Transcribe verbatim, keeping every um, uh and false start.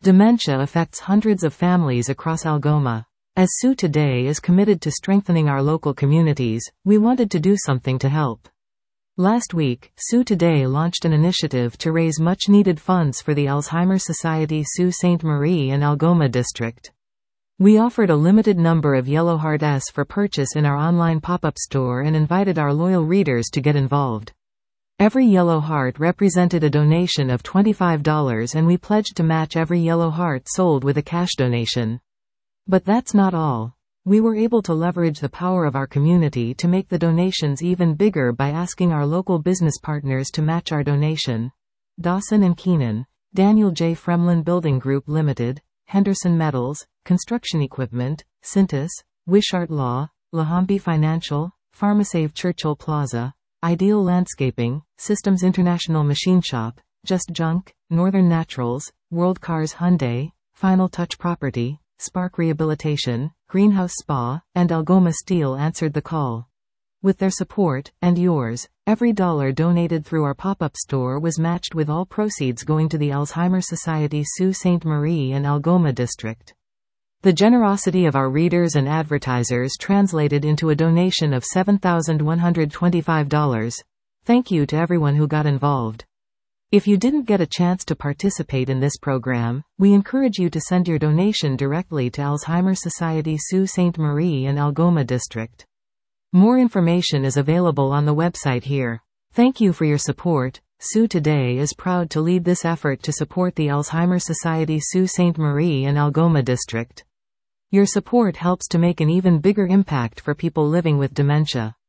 Dementia affects hundreds of families across Algoma. As Sue Today is committed to strengthening our local communities, we wanted to do something to help. Last week, Sue Today launched an initiative to raise much-needed funds for the Alzheimer's Society Sault Ste. Marie and Algoma District. We offered a limited number of Yellow Hearts for purchase in our online pop-up store and invited our loyal readers to get involved. Every Yellow Heart represented a donation of twenty-five dollars, and we pledged to match every Yellow Heart sold with a cash donation. But that's not all. We were able to leverage the power of our community to make the donations even bigger by asking our local business partners to match our donation. Dawson and Keenan, Daniel J. Fremlin Building Group Limited, Henderson Metals, Construction Equipment, Cintas, Wishart Law, Lahampi Financial, Pharmasave Churchill Plaza, Ideal Landscaping, Systems International Machine Shop, Just Junk, Northern Naturals, World Cars Hyundai, Final Touch Property, Spark Rehabilitation, Greenhouse Spa, and Algoma Steel answered the call. With their support, and yours, every dollar donated through our pop-up store was matched, with all proceeds going to the Alzheimer's Society Sault Ste. Marie and Algoma District. The generosity of our readers and advertisers translated into a donation of seven thousand one hundred twenty-five dollars. Thank you to everyone who got involved. If you didn't get a chance to participate in this program, we encourage you to send your donation directly to Alzheimer's Society Sault Ste. Marie and Algoma District. More information is available on the website here. Thank you for your support. Sue Today is proud to lead this effort to support the Alzheimer's Society Sault Ste. Marie and Algoma District. Your support helps to make an even bigger impact for people living with dementia.